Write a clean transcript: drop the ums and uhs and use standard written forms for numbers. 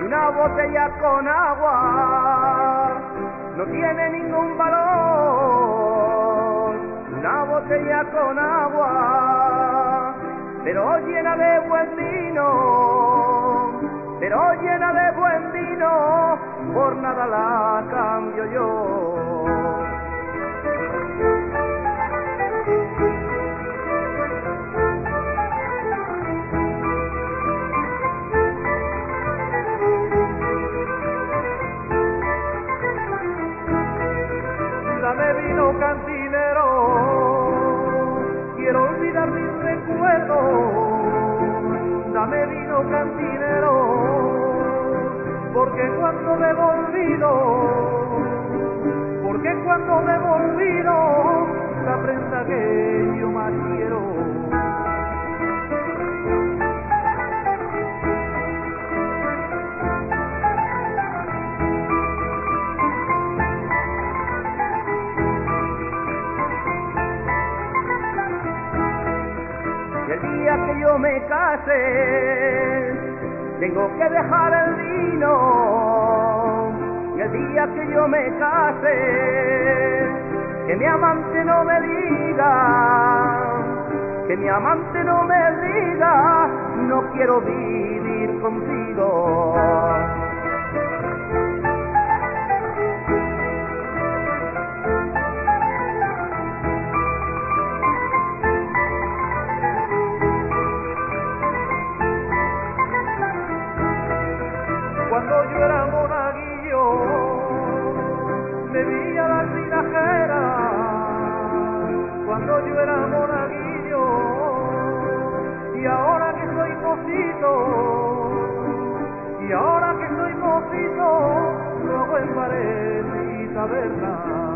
una botella con agua no tiene ningún valor, una botella con agua, pero llena de buen vino, pero llena de buen vino, por nada la cambio yo. Dame vino cantinero, quiero olvidar mis recuerdos. Dame vino cantinero, porque cuando bebo olvido, porque cuando bebo olvido la prenda que yo más quiero. Y el día que yo me case, tengo que dejar el vino. Y el día que yo me case, que mi amante no me diga, que mi amante no me diga, no quiero vivir contigo. Cuando yo era monaguillo, bebía las vinajeras. Cuando yo era monaguillo, y ahora que soy mocito, y ahora que soy mocito, luego en bares y tabernas.